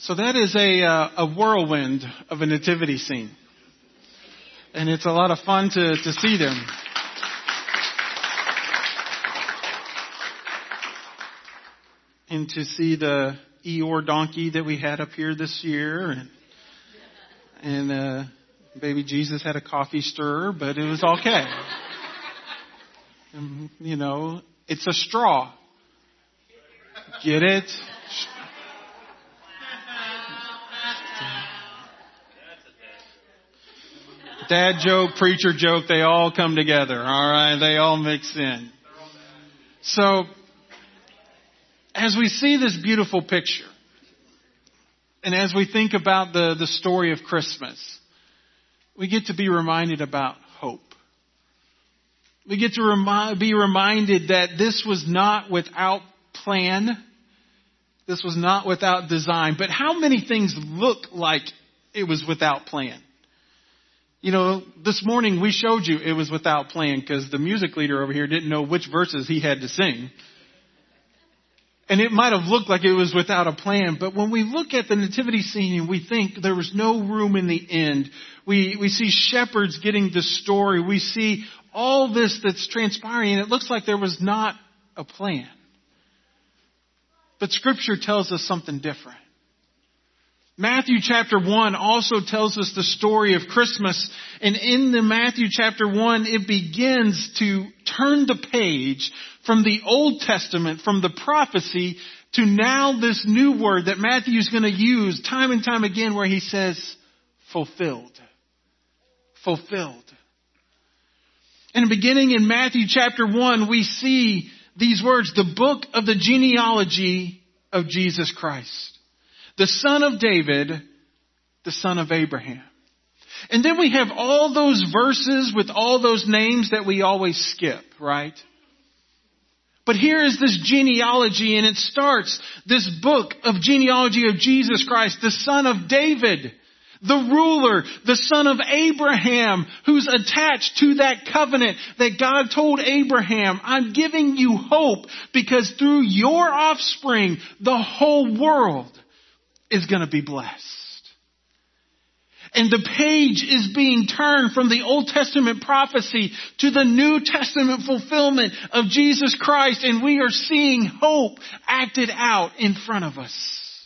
So that is a whirlwind of a nativity scene. And it's a lot of fun to see them. And to see the Eeyore donkey that we had up here this year. And baby Jesus had a coffee stirrer, but it was okay. And, it's a straw. Get it? Dad joke, preacher joke, they all come together. All right, they all mix in. So, as we see this beautiful picture, and as we think about the story of Christmas, we get to be reminded about hope. We get to be reminded that this was not without plan. This was not without design. But how many things look like it was without plan? This morning we showed you it was without plan because the music leader over here didn't know which verses he had to sing. And it might have looked like it was without a plan. But when we look at the nativity scene and we think there was no room in the end, we see shepherds getting the story. We see all this that's transpiring, and it looks like there was not a plan. But Scripture tells us something different. Matthew chapter 1 also tells us the story of Christmas. And in the Matthew chapter 1, it begins to turn the page from the Old Testament, from the prophecy, to now this new word that Matthew's going to use time and time again where he says, fulfilled. Fulfilled. And beginning in Matthew chapter 1, we see these words, the book of the genealogy of Jesus Christ. The son of David, the son of Abraham. And then we have all those verses with all those names that we always skip, right? But here is this genealogy, and it starts this book of genealogy of Jesus Christ, the son of David, the ruler, the son of Abraham, who's attached to that covenant that God told Abraham, I'm giving you hope because through your offspring, the whole world is going to be blessed. And the page is being turned from the Old Testament prophecy to the New Testament fulfillment of Jesus Christ. And we are seeing hope acted out in front of us.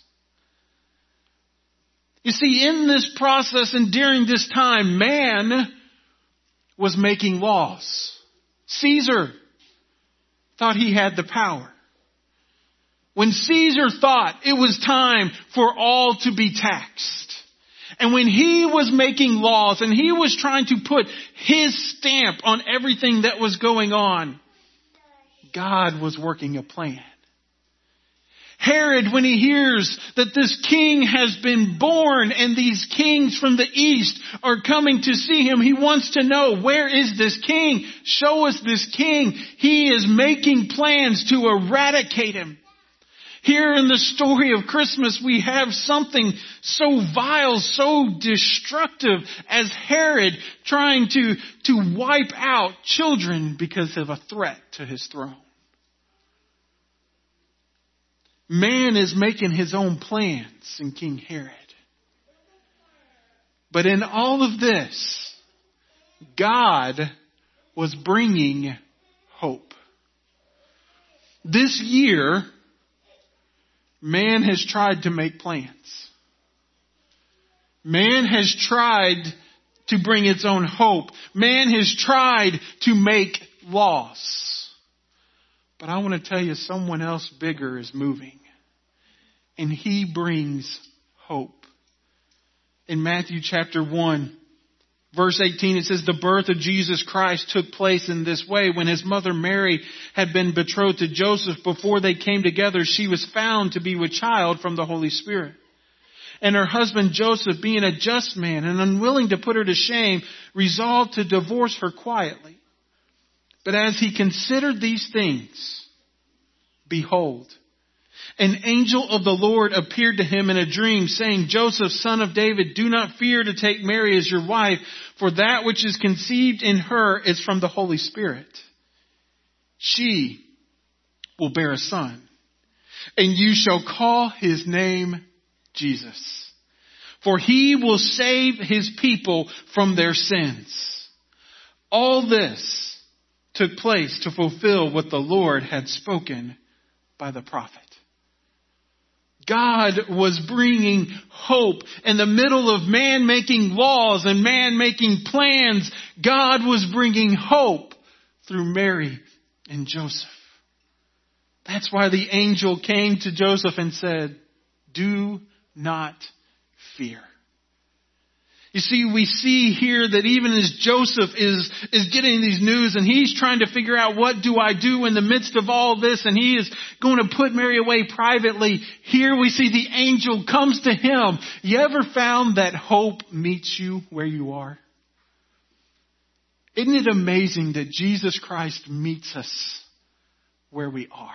You see, in this process and during this time, man was making laws. Caesar thought he had the power. When Caesar thought it was time for all to be taxed, and when he was making laws and he was trying to put his stamp on everything that was going on, God was working a plan. Herod, when he hears that this king has been born and these kings from the east are coming to see him, he wants to know, where is this king? Show us this king. He is making plans to eradicate him. Here in the story of Christmas, we have something so vile, so destructive as Herod trying to wipe out children because of a threat to his throne. Man is making his own plans in King Herod. But in all of this, God was bringing hope. This year, man has tried to make plans. Man has tried to bring its own hope. Man has tried to make laws. But I want to tell you, someone else bigger is moving. And he brings hope. In Matthew chapter 1, verse 18, it says, the birth of Jesus Christ took place in this way. When his mother Mary had been betrothed to Joseph, before they came together, she was found to be with child from the Holy Spirit. And her husband Joseph, being a just man and unwilling to put her to shame, resolved to divorce her quietly. But as he considered these things, behold, an angel of the Lord appeared to him in a dream, saying, Joseph, son of David, do not fear to take Mary as your wife, for that which is conceived in her is from the Holy Spirit. She will bear a son, and you shall call his name Jesus. For he will save his people from their sins. All this took place to fulfill what the Lord had spoken by the prophet. God was bringing hope in the middle of man making laws and man making plans. God was bringing hope through Mary and Joseph. That's why the angel came to Joseph and said, do not fear. You see, we see here that even as Joseph is getting these news and he's trying to figure out what do I do in the midst of all this, and he is going to put Mary away privately. Here we see the angel comes to him. You ever found that hope meets you where you are? Isn't it amazing that Jesus Christ meets us where we are?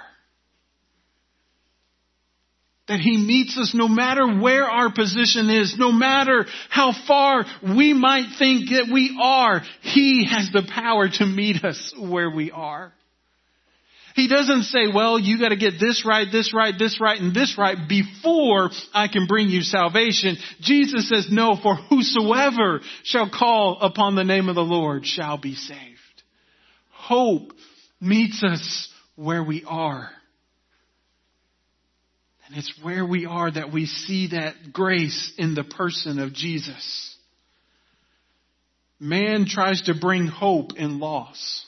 That he meets us no matter where our position is, no matter how far we might think that we are. He has the power to meet us where we are. He doesn't say, well, you got to get this right, this right, this right, and this right before I can bring you salvation. Jesus says, no, for whosoever shall call upon the name of the Lord shall be saved. Hope meets us where we are. And it's where we are that we see that grace in the person of Jesus. Man tries to bring hope in loss.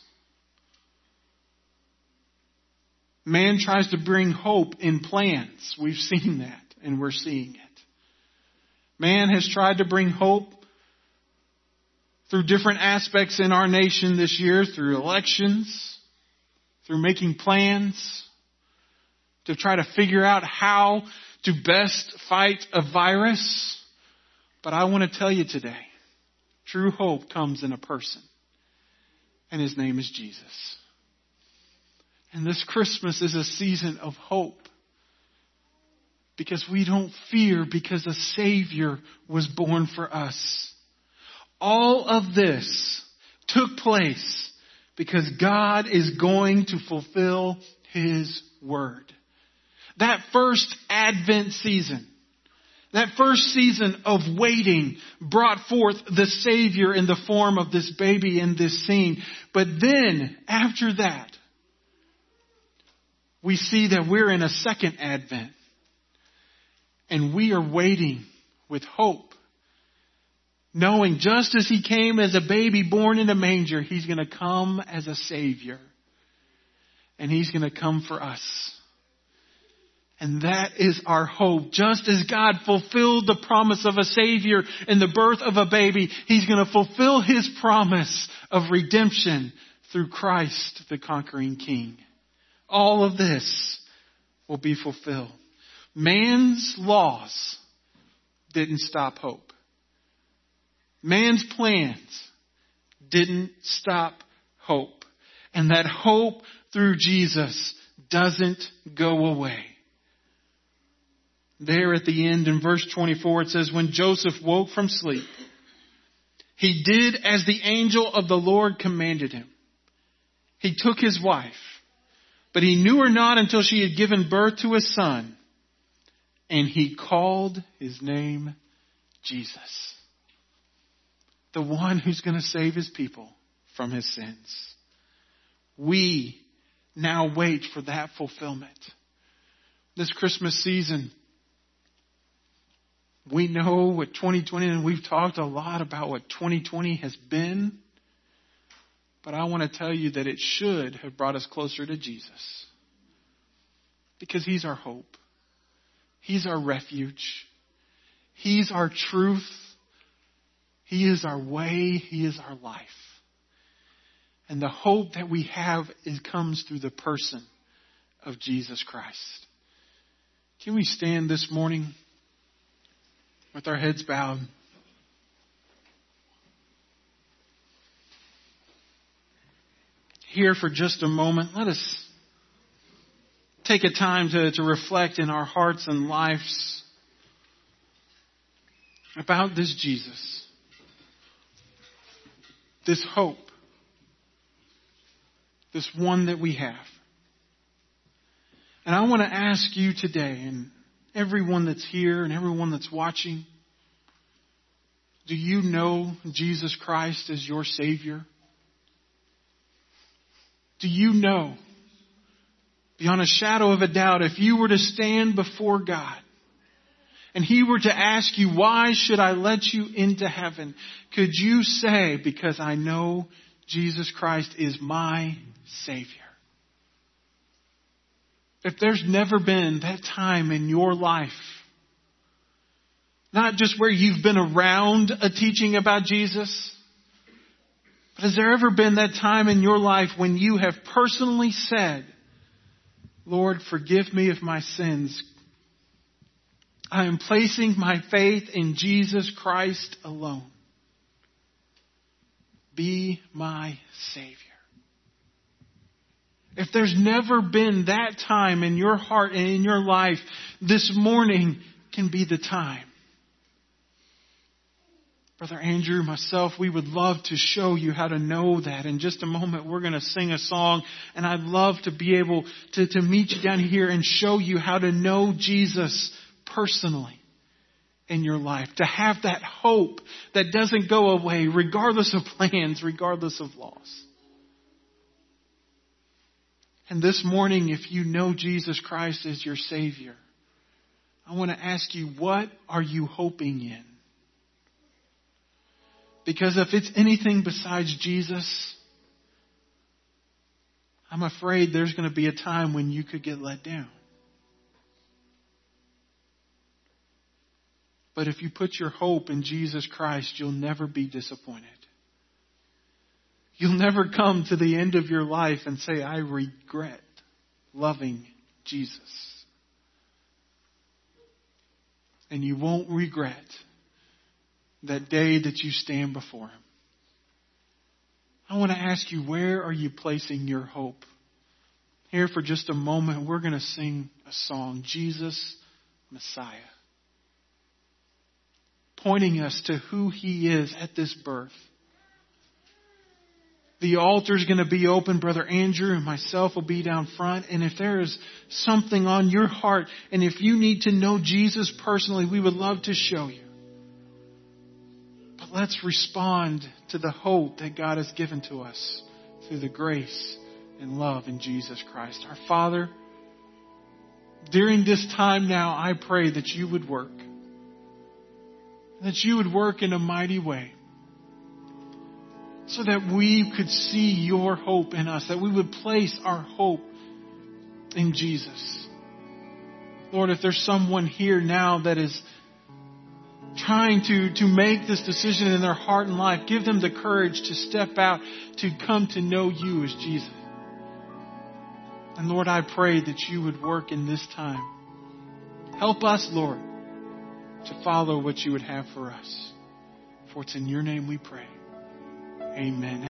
Man tries to bring hope in plans. We've seen that, and we're seeing it. Man has tried to bring hope through different aspects in our nation this year, through elections, through making plans, to try to figure out how to best fight a virus. But I want to tell you today, true hope comes in a person. And his name is Jesus. And this Christmas is a season of hope. Because we don't fear, because a Savior was born for us. All of this took place because God is going to fulfill his word. That first Advent season, that first season of waiting brought forth the Savior in the form of this baby in this scene. But then, after that, we see that we're in a second Advent. And we are waiting with hope. Knowing just as he came as a baby born in a manger, he's going to come as a Savior. And he's going to come for us. And that is our hope. Just as God fulfilled the promise of a Savior in the birth of a baby, he's going to fulfill his promise of redemption through Christ, the conquering King. All of this will be fulfilled. Man's laws didn't stop hope. Man's plans didn't stop hope. And that hope through Jesus doesn't go away. There at the end in verse 24 it says, when Joseph woke from sleep, he did as the angel of the Lord commanded him. He took his wife, but he knew her not until she had given birth to a son, and he called his name Jesus. The one who's going to save his people from his sins. We now wait for that fulfillment. This Christmas season, we know what 2020, and we've talked a lot about what 2020 has been. But I want to tell you that it should have brought us closer to Jesus. Because he's our hope. He's our refuge. He's our truth. He is our way. He is our life. And the hope that we have comes through the person of Jesus Christ. Can we stand this morning with our heads bowed? Here for just a moment, let us take a time to reflect in our hearts and lives about this Jesus, this hope, this one that we have. And I want to ask you today, and everyone that's here and everyone that's watching, do you know Jesus Christ as your Savior? Do you know, beyond a shadow of a doubt, if you were to stand before God and He were to ask you, why should I let you into heaven? Could you say, because I know Jesus Christ is my Savior? If there's never been that time in your life, not just where you've been around a teaching about Jesus, but has there ever been that time in your life when you have personally said, Lord, forgive me of my sins. I am placing my faith in Jesus Christ alone. Be my Savior. If there's never been that time in your heart and in your life, this morning can be the time. Brother Andrew, myself, we would love to show you how to know that. In just a moment, we're going to sing a song, and I'd love to be able to meet you down here and show you how to know Jesus personally in your life. To have that hope that doesn't go away, regardless of plans, regardless of loss. And this morning, if you know Jesus Christ as your Savior, I want to ask you, what are you hoping in? Because if it's anything besides Jesus, I'm afraid there's going to be a time when you could get let down. But if you put your hope in Jesus Christ, you'll never be disappointed. You'll never come to the end of your life and say, I regret loving Jesus. And you won't regret that day that you stand before Him. I want to ask you, where are you placing your hope? Here for just a moment, we're going to sing a song, Jesus Messiah, pointing us to who He is at this birth. The altar is going to be open. Brother Andrew and myself will be down front. And if there is something on your heart, and if you need to know Jesus personally, we would love to show you. But let's respond to the hope that God has given to us through the grace and love in Jesus Christ. Our Father, during this time now, I pray that you would work. That you would work in a mighty way. So that we could see your hope in us. That we would place our hope in Jesus. Lord, if there's someone here now that is trying to make this decision in their heart and life, give them the courage to step out, to come to know you as Jesus. And Lord, I pray that you would work in this time. Help us, Lord, to follow what you would have for us. For it's in your name we pray. Amen.